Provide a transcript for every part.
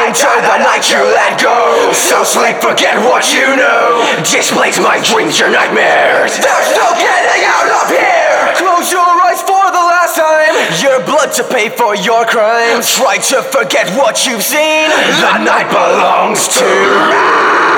until the night you let go. So sleep, forget what you know. Displace my dreams, your nightmares. There's no getting out of here. Close your eyes for the last time. Your blood to pay for your crimes. Try to forget what you've seen. The night belongs to me.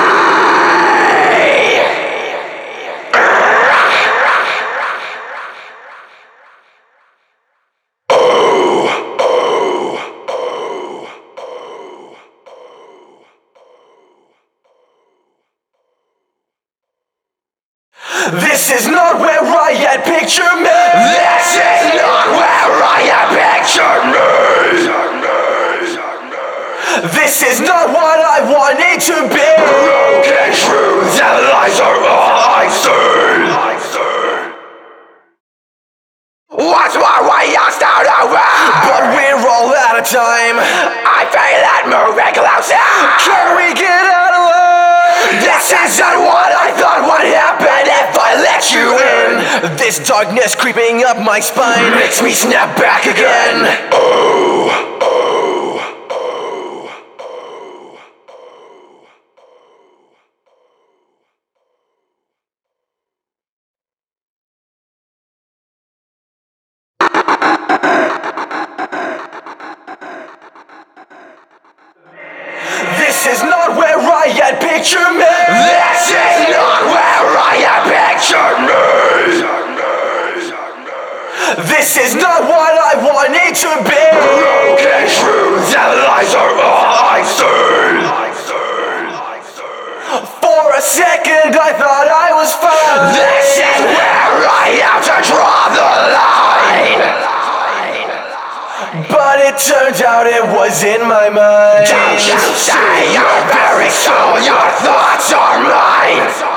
This is not where I had pictured me. This is not where I had pictured me. This is not what I wanted to be. Broken truths and lies are all I see. What's more, we all start over. But we're all out of time. I feel it moving closer. Can we get out of line? This isn't what I thought would happen if I let you in. This darkness creeping up my spine makes me snap back again. This is not where I had pictured me. This is not where I had pictured me. This is not what I wanted to be. Broken truths and lies are all I see. For a second I thought I was fine. This is where I have to draw the line. But it turned out it was in my mind. Don't you say your very soul, your thoughts are mine.